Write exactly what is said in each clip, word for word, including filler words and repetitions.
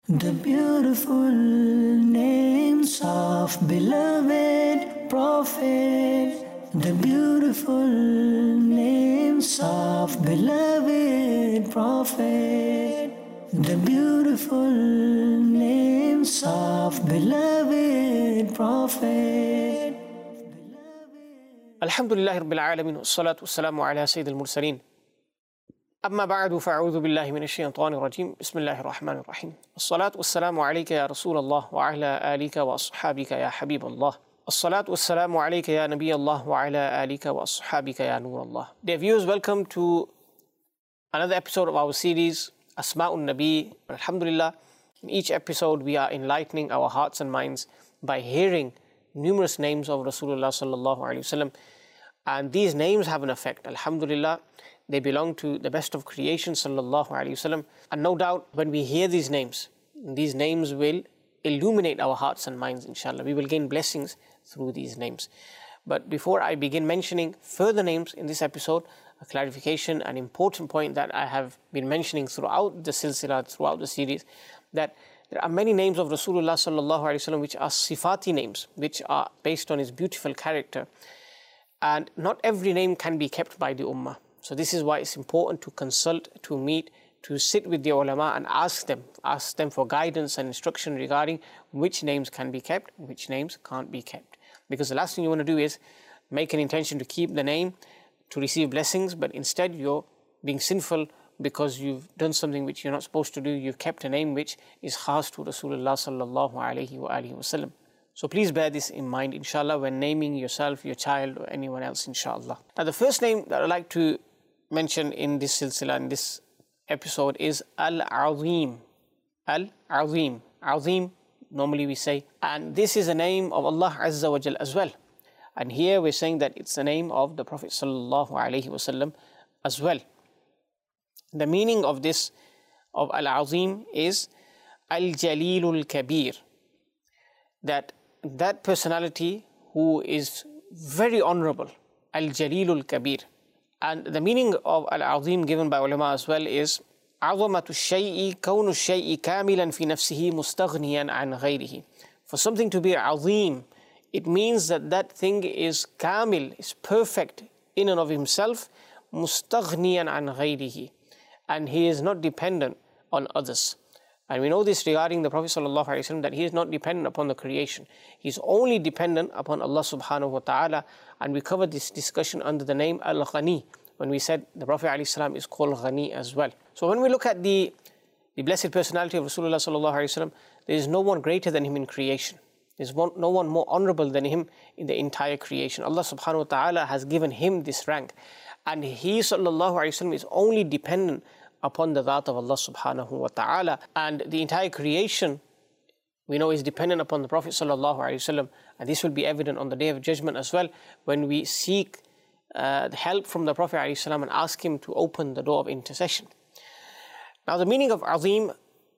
The beautiful names of beloved Prophet. The beautiful names of beloved Prophet. The beautiful names of beloved Prophet. Alhamdulillah Rabbil Alameen, wassalatu wassalamu ala Sayyidil Mursaleen. أما بعد فأعوذ بالله من الشيطان الرجيم بسم الله الرحمن الرحيم الصلاة والسلام عليك يا رسول الله وعلى آلك وأصحابك يا حبيب الله الصلاة والسلام عليك يا نبي الله وعلى آلك وأصحابك يا نور الله. Dear viewers, welcome to another episode of our series Asma'un Nabi. Alhamdulillah, in each episode we are enlightening our hearts and minds by hearing numerous names of Rasulullah sallallahu alaihi wasallam, and these names have an effect. Alhamdulillah, they belong to the best of creation, sallallahu alaihi wasallam. And no doubt, when we hear these names, these names will illuminate our hearts and minds, inshallah. We will gain blessings through these names. But before I begin mentioning further names in this episode, a clarification, an important point that I have been mentioning throughout the silsila, throughout the series, that there are many names of Rasulullah sallallahu alaihi wasallam which are sifati names, which are based on his beautiful character. And not every name can be kept by the ummah. So this is why it's important to consult, to meet, to sit with the ulama and ask them, ask them for guidance and instruction regarding which names can be kept, which names can't be kept. Because the last thing you want to do is make an intention to keep the name, to receive blessings, but instead you're being sinful because you've done something which you're not supposed to do. You've kept a name which is khas to Rasulullah sallallahu alayhi wa alihi wa sallam. So please bear this in mind, inshallah, when naming yourself, your child, or anyone else, inshallah. Now the first name that I'd like to mention in this silsila, in this episode, is Al-Azim. Al-Azim. Azim, normally we say. And this is a name of Allah Azza wa Jal as well. And here we're saying that it's the name of the Prophet Sallallahu Alaihi Wasallam as well. The meaning of this, of Al-Azim, is Al-Jalilul Kabir. That, that personality who is very honorable. Al-Jalilul Kabir. And the meaning of Al-Azim given by ulama as well is عظمة الشيء كون الشيء كاملا في نفسه مستغنيا عن غيره. For something to be azim, it means that that thing is kamil, is perfect in and of himself, مستغنيا عن غيره, and he is not dependent on others. And we know this regarding the Prophet sallallahu alaihi wasallam, that he is not dependent upon the creation. He is only dependent upon Allah subhanahu wa ta'ala. And we covered this discussion under the name Al-Ghani, when we said the Prophet alayhi salam is called Ghani as well. So when we look at the, the blessed personality of Rasulullah sallallahu alaihi wasallam, there is no one greater than him in creation. There is one, no one more honorable than him in the entire creation. Allah subhanahu wa ta'ala has given him this rank. And he sallallahu alaihi wasallam is only dependent upon the dhat of Allah subhanahu wa ta'ala. And the entire creation, we know, is dependent upon the Prophet sallallahu alaihi wasallam, and this will be evident on the Day of Judgment as well, when we seek uh, the help from the Prophet alaihi salam and ask him to open the door of intercession. Now the meaning of Azim,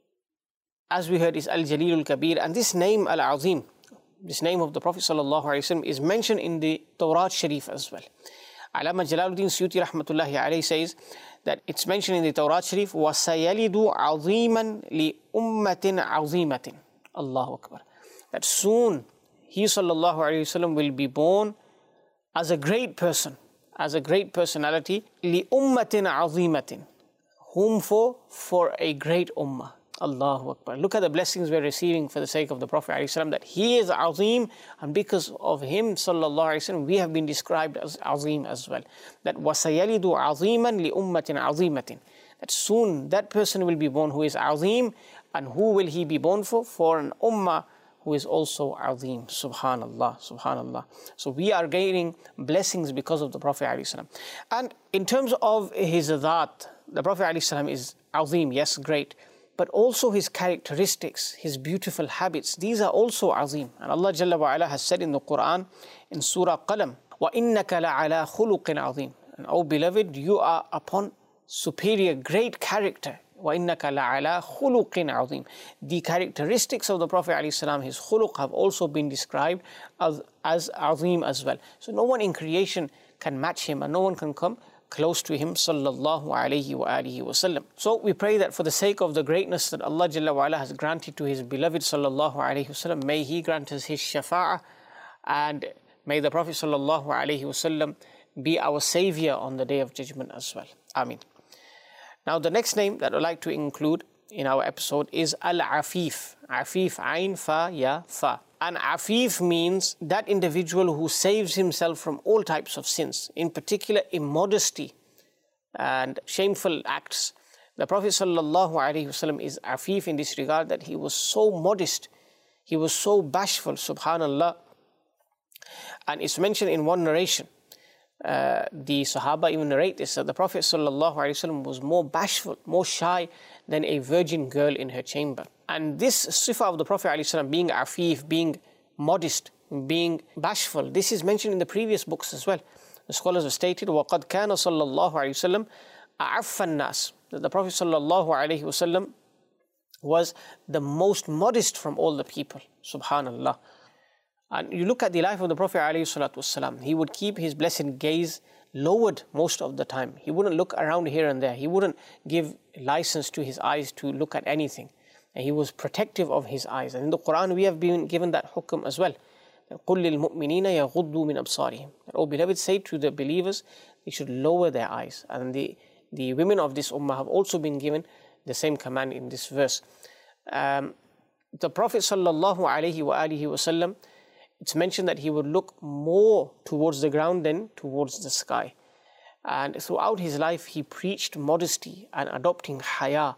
as we heard, is Al-Jalilul Kabir, and this name Al-Azim, this name of the Prophet sallallahu alaihi wasallam, is mentioned in the Tawrat Sharif as well. Allama Jalaluddin Suyuti rahmatullahi alayhi says that it's mentioned in the Tawrat Sharif, وَسَيَلِدُ عَظِيمًا لِأُمَّةٍ عَظِيمَةٍ. Allahu Akbar. That soon he sallallahu alaihi wasallam will be born as a great person, as a great personality, li ummatin azimatin, whom for for a great ummah. Allahu Akbar. Look at the blessings we're receiving for the sake of the Prophet alaihi salam, that he is azim, and because of him sallallahu alaihi wasallam we have been described as azim as well. That wasayalidu aziman li ummatin azimatin. That soon that person will be born who is azim. And who will he be born for? For an ummah who is also azim. Subhanallah, subhanallah. So we are gaining blessings because of the Prophet ﷺ. And in terms of his dhat, the Prophet ﷺ is azim, yes, great. But also his characteristics, his beautiful habits, these are also azim. And Allah Jalla wa Ala has said in the Quran, in Surah Qalam, وَإِنَّكَ لَعَلَىٰ خُلُقٍ عَظِيمٍ. And O beloved, you are upon superior, great character. وَإِنَّكَ لَعَلَىٰ خُلُقٍ عَظِيمٍ. The characteristics of the Prophet ﷺ, his khuluq, have also been described as, as azim as well. So no one in creation can match him, and no one can come close to him, sallallahu alayhi wa alihi wa sallam. So we pray that for the sake of the greatness that Allah Jalla wa ala has granted to his beloved sallallahu alayhi wa sallam, may he grant us his shafa'ah, and may the Prophet sallallahu alayhi wa sallam be our savior on the Day of Judgment as well. Ameen. Now the next name that I'd like to include in our episode is Al-Afif. Afif, Ain, Fa, Ya, Fa. And Afif means that individual who saves himself from all types of sins, in particular immodesty and shameful acts. The Prophet sallallahu alaihi wasallam is Afif in this regard, that he was so modest, he was so bashful, subhanallah. And it's mentioned in one narration, uh, the Sahaba even narrate this, that the Prophet sallallahu alaihi wasallam was more bashful, more shy than a virgin girl in her chamber. And this sifa of the Prophet ﷺ, being afif, being modest, being bashful, this is mentioned in the previous books as well. The scholars have stated, وَقَدْ كَانَ صَلَّى اللَّهُ عَلَيْهِ وسلم أَعَفَّ النَّاسِ, that the Prophet ﷺ was the most modest from all the people, subhanallah. And you look at the life of the Prophet ﷺ, he would keep his blessed gaze lowered most of the time. He wouldn't look around here and there. He wouldn't give license to his eyes to look at anything. And he was protective of his eyes. And in the Quran, we have been given that hukum as well. قُلْ لِلْمُؤْمِنِينَ يَغُضُّوا مِنْ أَبْصَارِهِمْ. Oh beloved, say to the believers, they should lower their eyes. And the, the women of this ummah have also been given the same command in this verse. Um, the Prophet sallallahu alaihi wa alihi wasallam, it's mentioned that he would look more towards the ground than towards the sky. And throughout his life, he preached modesty and adopting haya.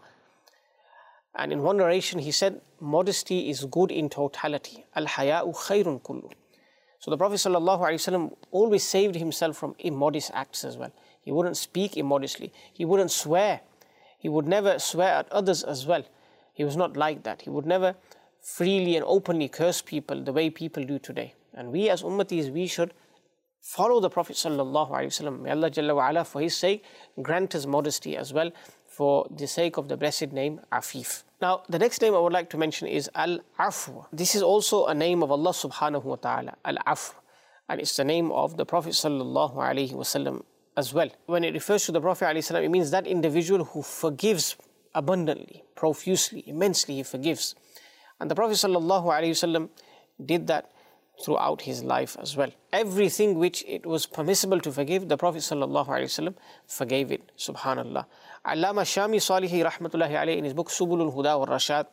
And in one narration, he said, modesty is good in totality. Al-haya'u khayrun kullu. So the Prophet ﷺ always saved himself from immodest acts as well. He wouldn't speak immodestly. He wouldn't swear. He would never swear at others as well. He was not like that. He would never freely and openly curse people the way people do today. And we as ummatis, we should follow the Prophet ﷺ. May Allah Jalla wa ala, for his sake, grant us modesty as well, for the sake of the blessed name Afif. Now, the next name I would like to mention is Al-Afw. This is also a name of Allah subhanahu wa ta'ala, Al-Afw. And it's the name of the Prophet sallallahu alaihi wasallam as well. When it refers to the Prophet alayhi salam, it means that individual who forgives abundantly, profusely, immensely, he forgives. And the Prophet sallallahu alaihi wasallam did that throughout his life as well. Everything which it was permissible to forgive, the Prophet sallallahu alaihi wasallam forgave it, subhanallah. Allama Shami Salihi rahmatullahi alayhi, in his book Subulul Huda wal Rashad,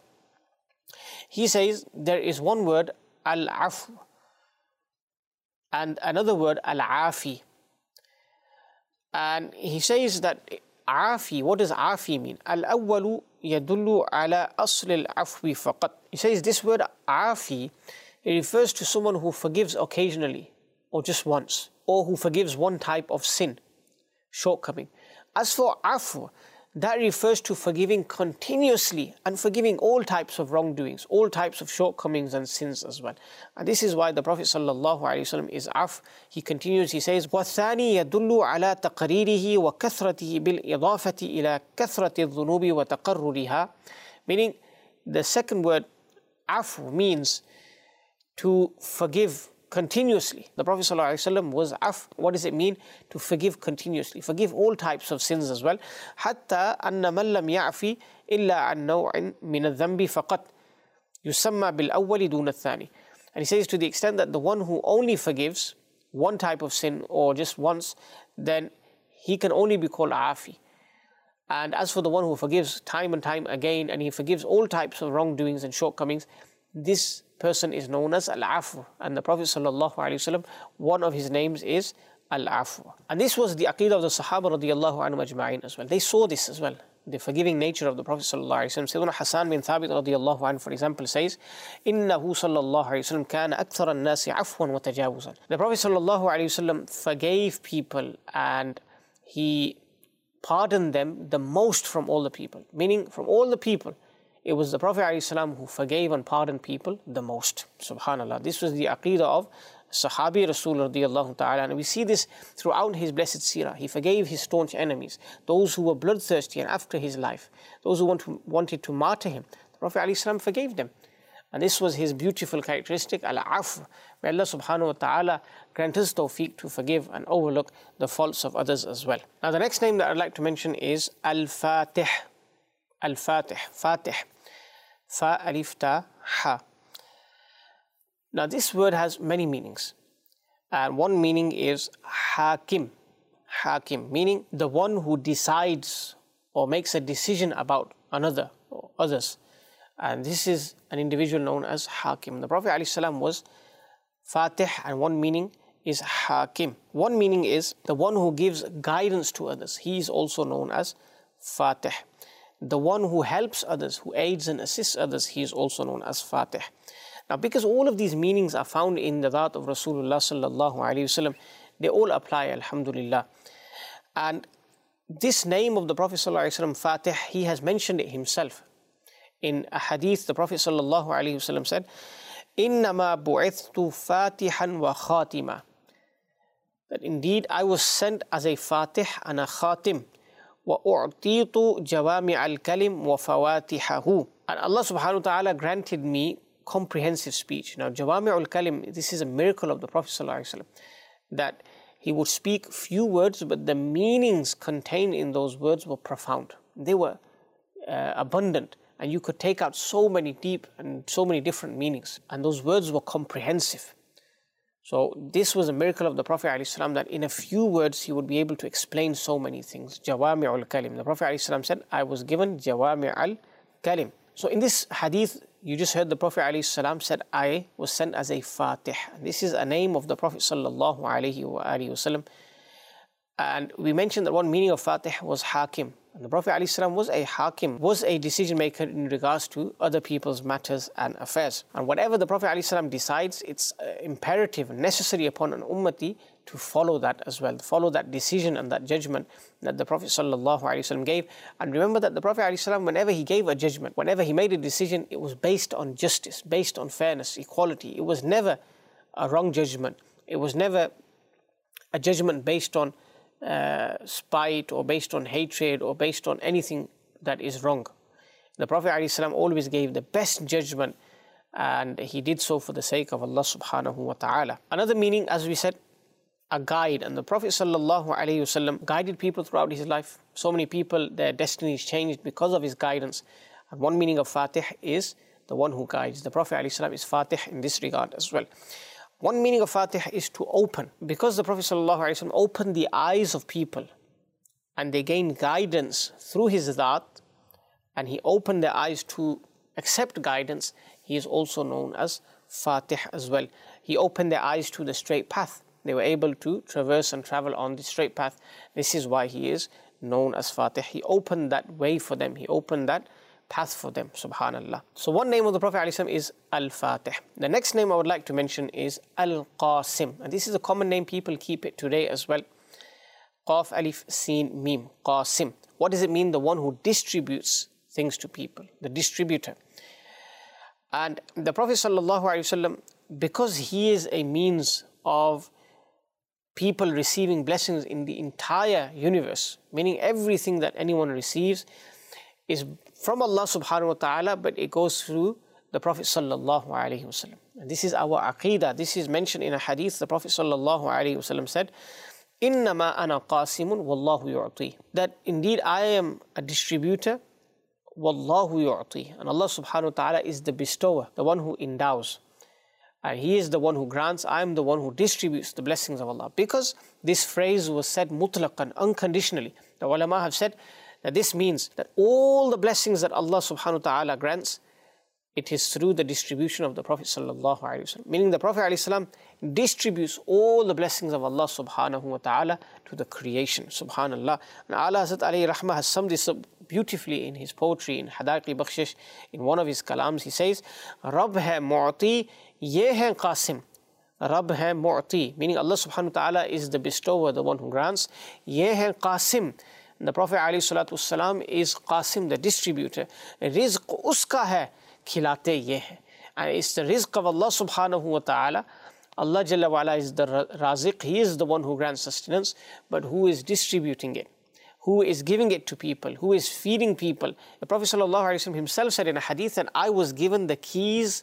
he says there is one word, al-afu, and another word, al-afi. And he says that afi, what does afi mean? Al-awwalu yadullu ala asl al-afwi faqat. He says this word afi, it refers to someone who forgives occasionally, or just once, or who forgives one type of sin, shortcoming. As for afu, that refers to forgiving continuously and forgiving all types of wrongdoings, all types of shortcomings and sins as well. And this is why the Prophet sallallahu alaihi wasallam is af. He continues, he says, وَالثَّانِي يَدُلُّ عَلَى تَقْرِيرِهِ وَكَثْرَتِهِ بِالْإِضَافَةِ إِلَى كَثْرَةِ الذُّنُوبِ وَتَقَرُّرِهَا. Meaning, the second word, afu, means to forgive continuously. The Prophet ﷺ was af. What does it mean? To forgive continuously. Forgive all types of sins as well. حتى أن من لم يعفي إلا عن نوع من الذنب فقط يسمى بالأول دون الثاني. And he says to the extent that the one who only forgives one type of sin or just once, then he can only be called afi. And as for the one who forgives time and time again, and he forgives all types of wrongdoings and shortcomings, this person is known as Al-Afu. And the Prophet sallallahu alaihi wasallam, one of his names is Al-Afu. And this was the aqeedah of the Sahaba radiyallahu anhum ajma'in as well. They saw this as well, the forgiving nature of the Prophet sallallahu alaihi wasallam. Sayyidina Hassan bin Thabit radiyallahu anhu, for example, says, "Innahu sallallahu alaihi wasallam kana akthar an-nasi afwan wa tajawuzan." The Prophet sallallahu alaihi wasallam forgave people and he pardoned them the most from all the people. Meaning, from all the people, it was the Prophet ﷺ who forgave and pardoned people the most. Subhanallah. This was the aqeedah of Sahabi Rasul radiyallahu ta'ala. And we see this throughout his blessed seerah. He forgave his staunch enemies, those who were bloodthirsty and after his life, those who want to, wanted to martyr him. The Prophet ﷺ forgave them. And this was his beautiful characteristic, al-afw. May Allah subhanahu wa ta'ala grant us tawfiq to forgive and overlook the faults of others as well. Now the next name that I'd like to mention is Al-Fatih. Al-Fatih. Fatih. Fa alif ta ha. Now this word has many meanings. And one meaning is Hakim. Hakim, meaning the one who decides or makes a decision about another or others. And this is an individual known as Hakim. The Prophet ﷺ was Fatih, and one meaning is Hakim. One meaning is the one who gives guidance to others. He is also known as Fatih. The one who helps others, who aids and assists others, he is also known as Fatih. Now, because all of these meanings are found in the Dhat of Rasulullah sallallahu alaihi wasallam, they all apply, alhamdulillah. And this name of the Prophet sallallahu alaihi wasallam, Fatih, he has mentioned it himself. In a hadith, the Prophet sallallahu alaihi wasallam said, "Innama bu'ithtu fatihan wa khatima." That indeed I was sent as a Fatih and a Khatim. Wa u'titu jawami al-kalim wa fawatihahu. And Allah subhanahu wa ta'ala granted me comprehensive speech. Now, Jawami al-Kalim, this is a miracle of the Prophet ﷺ, that he would speak few words, but the meanings contained in those words were profound. They were uh, abundant, and you could take out so many deep and so many different meanings. And those words were comprehensive. So this was a miracle of the Prophet ﷺ, that in a few words he would be able to explain so many things. Jawami al-Kalim. The Prophet ﷺ said, I was given Jawami al-Kalim. So in this hadith, you just heard the Prophet ﷺ said, I was sent as a Fatih. This is a name of the Prophet sallallahu alaihi wasallam. And we mentioned that one meaning of Fatih was Hakim. And the Prophet ﷺ was a Hakim, was a decision maker in regards to other people's matters and affairs. And whatever the Prophet ﷺ decides, it's uh, imperative and necessary upon an ummati to follow that as well, follow that decision and that judgment that the Prophet ﷺ gave. And remember that the Prophet ﷺ, whenever he gave a judgment, whenever he made a decision, it was based on justice, based on fairness, equality. It was never a wrong judgment. It was never a judgment based on uh, spite or based on hatred or based on anything that is wrong. The Prophet ﷺ always gave the best judgment, and he did so for the sake of Allah subhanahu wa ta'ala. Another meaning, as we said, a guide. And the Prophet sallallahu alaihi wasallam guided people throughout his life. So many people, their destinies changed because of his guidance. And one meaning of Fatih is the one who guides. The Prophet ﷺ is Fatih in this regard as well. One meaning of Fatih is to open. Because the Prophet ﷺ opened the eyes of people and they gained guidance through his Dhat, and he opened their eyes to accept guidance, he is also known as Fatih as well. He opened their eyes to the straight path. They were able to traverse and travel on the straight path. This is why he is known as Fatih. He opened that way for them. He opened that path for them, subhanallah. So one name of the Prophet ﷺ is Al-Fatih. The next name I would like to mention is Al-Qasim. And this is a common name, people keep it today as well. Qaf, Alif, Sin, Mim, Qasim. What does it mean? The one who distributes things to people, the distributor. And the Prophet ﷺ, because he is a means of people receiving blessings in the entire universe, meaning everything that anyone receives is from Allah subhanahu wa ta'ala, but it goes through the Prophet sallallahu alaihi wasallam. And this is our aqeedah. This is mentioned in a hadith. The Prophet sallallahu alaihi wasallam said, "Innama ana qasimun wallahu yu'ti." That indeed I am a distributor, wallahu yu'ti. And Allah subhanahu wa ta'ala is the bestower, the one who endows. And he is the one who grants. I am the one who distributes the blessings of Allah. Because this phrase was said mutlaqan, unconditionally. The ulama have said that this means that all the blessings that Allah subhanahu wa ta'ala grants, it is through the distribution of the Prophet sallallahu alaihi wasallam. Meaning the Prophet alaihi wasallam distributes all the blessings of Allah subhanahu wa ta'ala to the creation, subhanallah. And Allah Hazrat alayhi rahmah has summed this up beautifully in his poetry, in Hadaiq-e Bakhshish. In one of his kalams, he says, Rabb hai mu'ti, ye hai qasim. Rabb hai mu'ti, meaning Allah subhanahu wa ta'ala is the bestower, the one who grants. Ye hai qasim. And the Prophet ﷺ is Qasim, the distributor. Rizq uska hai, khilate ye hai. And it's the rizq of Allah subhanahu wa ta'ala. Allah Jalla wa ala is the raziq. He is the one who grants sustenance, but who is distributing it? Who is giving it to people? Who is feeding people? The Prophet ﷺ himself said in a hadith that I was given the keys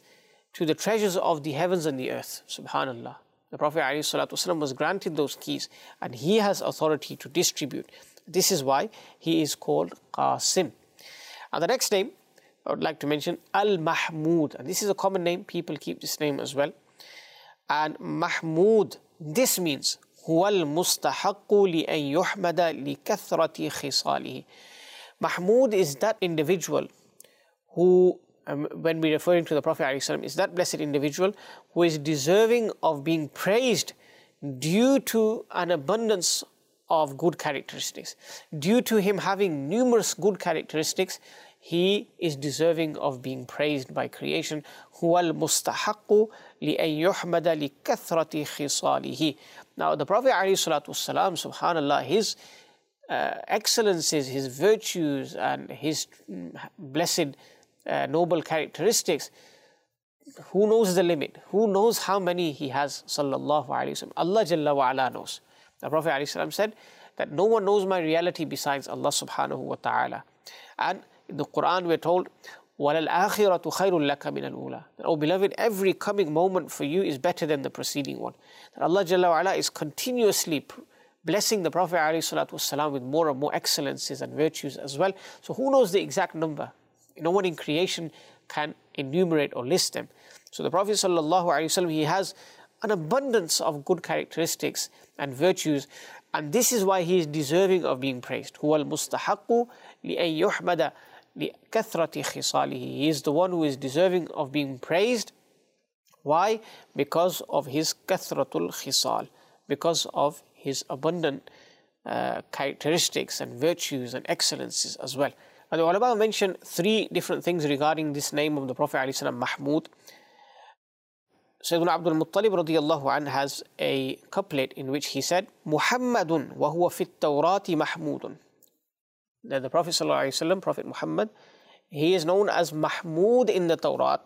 to the treasures of the heavens and the earth. Subhanallah. The Prophet ﷺ was granted those keys and he has authority to distribute. This is why he is called Qasim. And the next name I would like to mention, Al-Mahmud. And this is a common name. People keep this name as well. And Mahmud, this means هو المستحق لأن يحمد لكثرة خصاله. Mahmud is that individual who, um, when we're referring to the Prophet ﷺ, is that blessed individual who is deserving of being praised due to an abundance of good characteristics. Due to him having numerous good characteristics, he is deserving of being praised by creation. هو المستحق لأن يحمد لكثرة خصاله. Now the Prophet ﷺ, subhanallah, his uh, excellences, his virtues and his blessed uh, noble characteristics, who knows the limit? Who knows how many he has, sallallahu alayhi wa sallam? Allah Jalla wa ala knows. The Prophet ﷺ said that no one knows my reality besides Allah subhanahu wa ta'ala. And in the Quran we're told, وَلَلْآخِرَةُ خَيْرٌ لَكَ مِنَ الْأُولَى. That, oh beloved, every coming moment for you is better than the preceding one. That Allah Jalla wa ala is continuously blessing the Prophet ﷺ with more and more excellences and virtues as well. So who knows the exact number? No one in creation can enumerate or list them. So the Prophet ﷺ, he has an abundance of good characteristics and virtues, and this is why he is deserving of being praised. هو المستحق لأن يحمد لكثرة خصاله. He is the one who is deserving of being praised. Why? Because of his kathratul khisal, because of his abundant uh, characteristics and virtues and excellences as well. And the ulama mentioned three different things regarding this name of the Prophet ﷺ, Mahmud. Sayyidina Abdul Muttalib radiyallahu anhu has a couplet in which he said, Muhammadun wa huwa fit tawrati mahmudun. That the Prophet ﷺ, Prophet Muhammad, he is known as Mahmud in the Tawrat.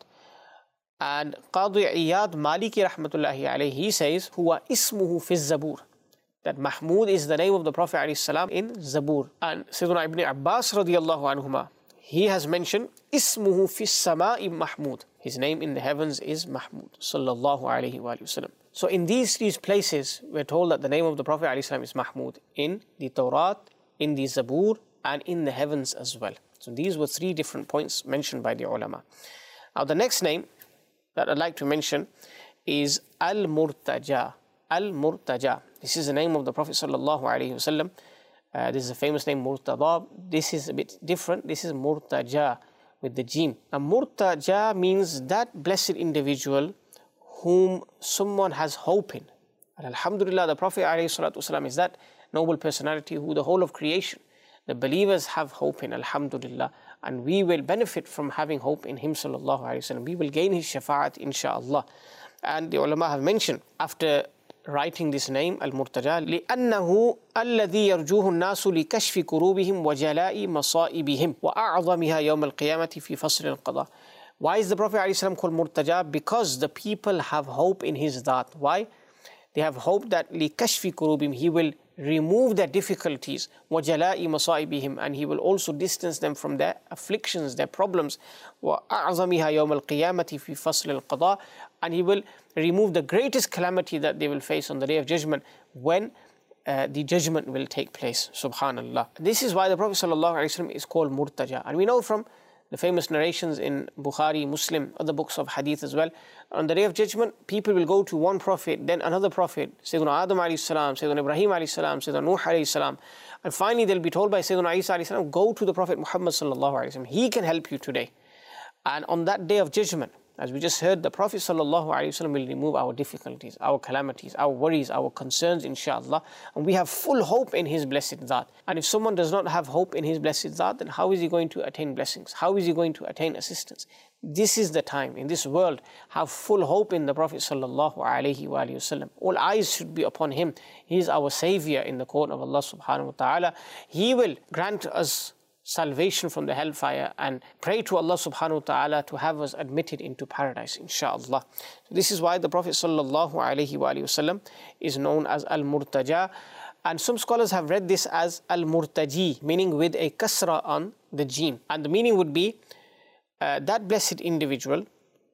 And Qadi Iyad Maliki rahmatullahi alayhi, he says, Huwa ismuhu fi zabur. That Mahmud is the name of the Prophet ﷺ in Zabur. And Sayyidina Ibn Abbas radiyallahu anhuma, he has mentioned, Ismuhu fi sama'i Mahmud. His name in the heavens is Mahmud, sallallahu alayhi wa sallam. So in these three places, we're told that the name of the Prophet ﷺ is Mahmud, in the Tawrat, in the Zabur, and in the heavens as well. So these were three different points mentioned by the ulama. Now the next name that I'd like to mention is Al-Murtaja. Al-Murtaja. This is the name of the Prophet sallallahu alayhi wa sallam. Uh, this is a famous name, Murtada. This is a bit different. This is Murtaja with the Jim. Now, Murtaja means that blessed individual whom someone has hope in. And alhamdulillah, the Prophet ﷺ is that noble personality who the whole of creation, the believers have hope in, alhamdulillah. And we will benefit from having hope in him, sallallahu alayhi wa sallam. We will gain his shafa'at, insha'Allah. And the ulama have mentioned, after writing this name, Al-Murtaja, لِأَنَّهُ الَّذِي يَرْجُوهُ النَّاسُ لِكَشْفِ كُرُوبِهِمْ وَجَلَاءِ مَصَائِبِهِمْ وَأَعْظَمِهَا يَوْمَ الْقِيَامَةِ فِي فَصْلِ الْقَضَاءِ. Why is the Prophet ﷺ called Murtaja? Because the people have hope in his dhat. Why? They have hope that لِكَشْفِ كُرُوبِهِمْ, he will remove their difficulties, وَجَلَاءِ مَصَائِبِهِمْ, and he will also distance them from their afflictions, their problems, وَأَعْظَمِهَا يَوْمَ الْقِيَامَةِ فِي فَصْلِ الْقَضَاءِ, and he will remove the greatest calamity that they will face on the Day of Judgment when uh, the judgment will take place. Subhanallah. This is why the Prophet ﷺ is called Murtaja. And we know from the famous narrations in Bukhari, Muslim, other books of hadith as well, on the Day of Judgment, people will go to one prophet, then another prophet, Sayyidina Adam alayhi salam, Sayyidina Ibrahim alayhi salam, Sayyidina Nuh alayhi salam, and finally they'll be told by Sayyidina Isa alayhi salam, go to the Prophet Muhammad sallallahu alayhi wasallam. He can help you today. And on that Day of Judgment, as we just heard, the Prophet sallallahu alayhi wasallam will remove our difficulties, our calamities, our worries, our concerns, inshallah. And we have full hope in his blessed dhat. And if someone does not have hope in his blessed dhat, then how is he going to attain blessings? How is he going to attain assistance? This is the time in this world, have full hope in the Prophet sallallahu alayhi wa sallam. All eyes should be upon him. He is our savior in the court of Allah subhanahu wa ta'ala. He will grant us salvation from the hellfire, and pray to Allah subhanahu wa ta'ala to have us admitted into paradise, inshaAllah. So this is why the Prophet sallallahu alayhi wa sallam is known as Al-Murtaja. And some scholars have read this as Al-Murtaji, meaning with a kasra on the jim. And the meaning would be uh, that blessed individual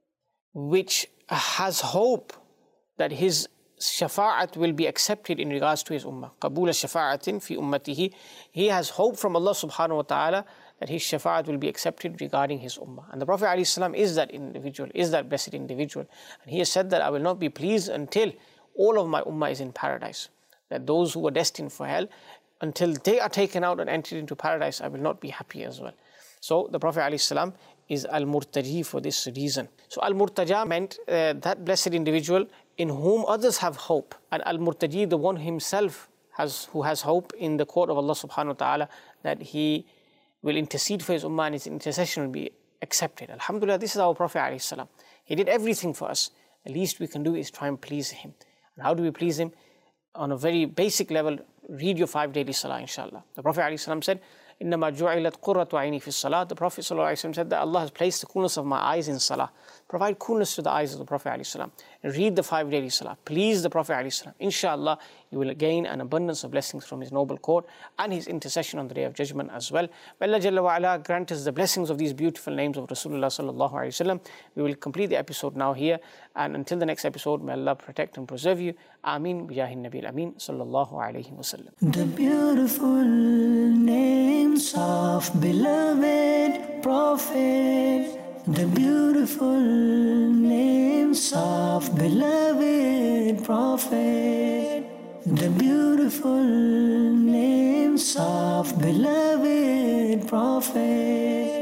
which has hope that his shafa'at will be accepted in regards to his ummah. Qabula shafa'atin fi ummatihi. He has hope from Allah subhanahu wa ta'ala that his shafa'at will be accepted regarding his ummah. And the Prophet ﷺ is that individual, is that blessed individual. And he has said that I will not be pleased until all of my ummah is in paradise. That those who are destined for hell, until they are taken out and entered into paradise, I will not be happy as well. So the Prophet ﷺ is Al-Murtaji for this reason. So Al-Murtaja meant uh, that blessed individual in whom others have hope. And Al-Murtaji, the one himself has who has hope in the court of Allah subhanahu wa ta'ala, that he will intercede for his ummah and his intercession will be accepted. Alhamdulillah, this is our Prophet ﷺ. He did everything for us. The least we can do is try and please him. And how do we please him? On a very basic level, read your five daily salah, inshallah. The Prophet ﷺ said, إِنَّمَا جُعِلَتْ قُرَّةُ عَيْنِي فِي الصَّلَاةِ. The Prophet ﷺ said that Allah has placed the coolness of my eyes in salah. Provide coolness to the eyes of the Prophet ﷺ. And read the five daily salah. Please the Prophet ﷺ. Inshallah, you will gain an abundance of blessings from his noble court and his intercession on the Day of Judgment as well. May Allah Jalla wa Ala grant us the blessings of these beautiful names of Rasulullah sallallahu alayhi wa sallam. We will complete the episode now here. And until the next episode, may Allah protect and preserve you. Ameen. Bijahin Nabil Ameen. Sallallahu alayhi wa sallam. The beautiful names of beloved Prophet. The beautiful names of beloved Prophet. The beautiful names of beloved Prophet.